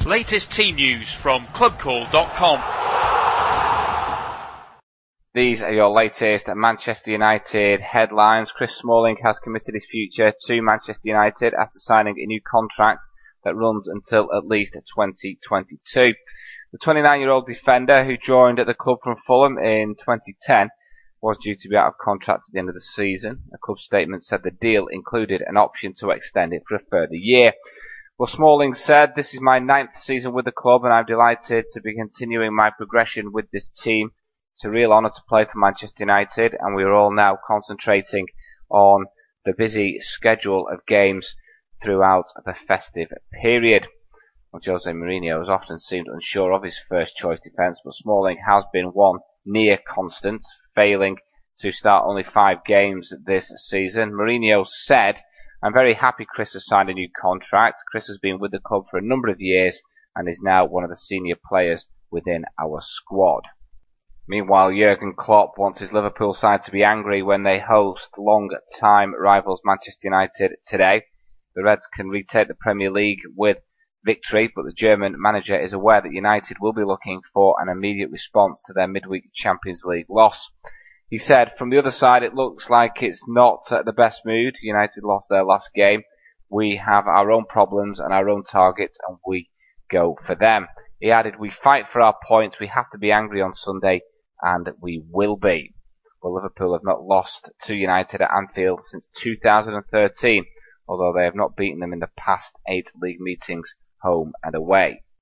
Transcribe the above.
Latest team news from clubcall.com. These are your latest Manchester United headlines. Chris Smalling has committed his future to Manchester United after signing a new contract that runs until at least 2022. The 29-year-old defender, who joined the club from Fulham in 2010, was due to be out of contract at the end of the season. A club statement said the deal included an option to extend it for a further year. Well, Smalling said, "This is my 9th season with the club and I'm delighted to be continuing my progression with this team. It's a real honour to play for Manchester United, and we are all now concentrating on the busy schedule of games throughout the festive period." Well, Jose Mourinho has often seemed unsure of his first choice defence, but Smalling has been one near constant, failing to start only 5 games this season. Mourinho said, "I'm very happy Chris has signed a new contract. Chris has been with the club for a number of years and is now one of the senior players within our squad." Meanwhile, Jurgen Klopp wants his Liverpool side to be angry when they host long-time rivals Manchester United today. The Reds can retake the Premier League with victory, but the German manager is aware that United will be looking for an immediate response to their midweek Champions League loss. He said, "From the other side, it looks like it's not the best mood. United lost their last game. We have our own problems and our own targets, and we go for them." He added, "We fight for our points. We have to be angry on Sunday, and we will be." Well, Liverpool have not lost to United at Anfield since 2013, although they have not beaten them in the past 8 league meetings, home and away.